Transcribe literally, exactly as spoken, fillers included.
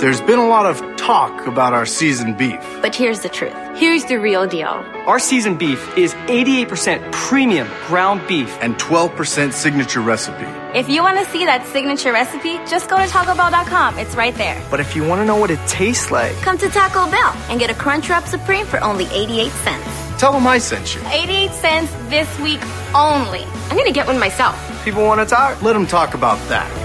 There's been a lot of talk about our seasoned beef. But here's the truth. Here's the real deal. Our seasoned beef is eighty-eight percent premium ground beef and twelve percent signature recipe. If you want to see that signature recipe, just go to Taco Bell dot com. It's right there. But if you want to know what it tastes like, come to Taco Bell and get a Crunchwrap Supreme for only eighty-eight cents. Tell them I sent you. eighty-eight cents this week only. I'm going to get one myself. People want to talk. Let them talk about that.